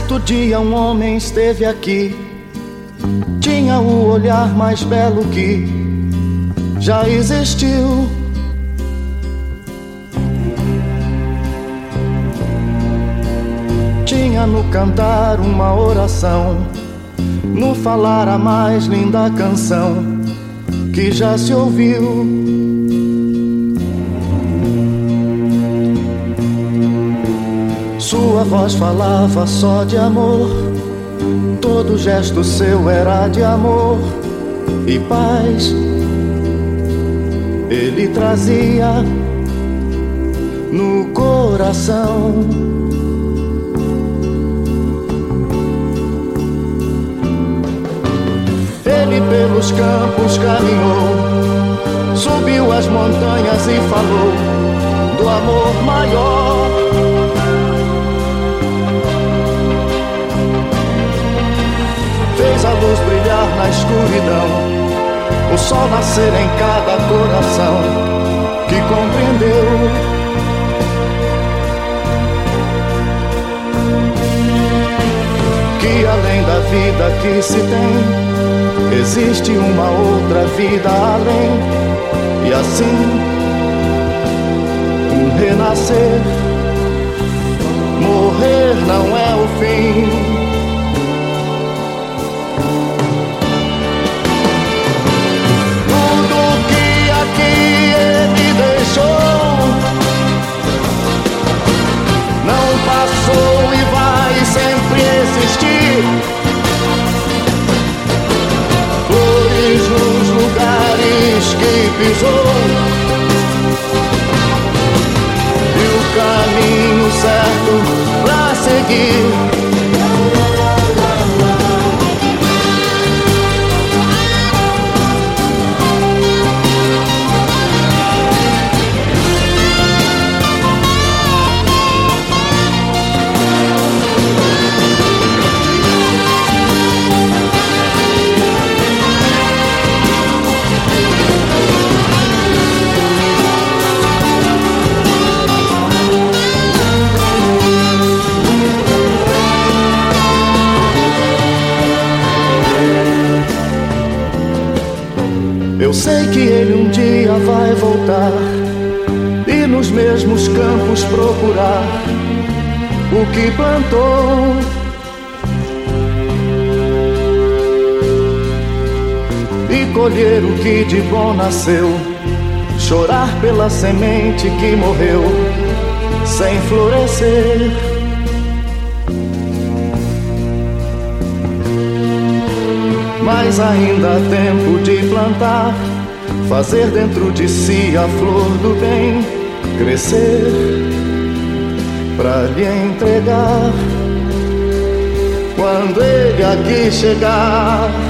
Certo dia um homem esteve aqui, tinha o olhar mais belo que já existiu. Tinha no cantar uma oração, no falar a mais linda canção que já se ouviu. Sua voz falava só de amor, todo gesto seu era de amor e paz. Ele trazia no coração. Ele pelos campos caminhou, subiu as montanhas e falou do amor maior. Fez a luz brilhar na escuridão, o sol nascer em cada coração que compreendeu. Que além da vida que se tem, existe uma outra vida além. E assim, um renascer, morrer não é o fim. Não passou e vai sempre existir. Flores nos lugares que pisou e o caminho certo pra seguir. Eu sei que ele um dia vai voltar e nos mesmos campos procurar o que plantou. E colher o que de bom nasceu, chorar pela semente que morreu sem florescer. Mas ainda há tempo de plantar, fazer dentro de si a flor do bem crescer, pra lhe entregar quando ele aqui chegar.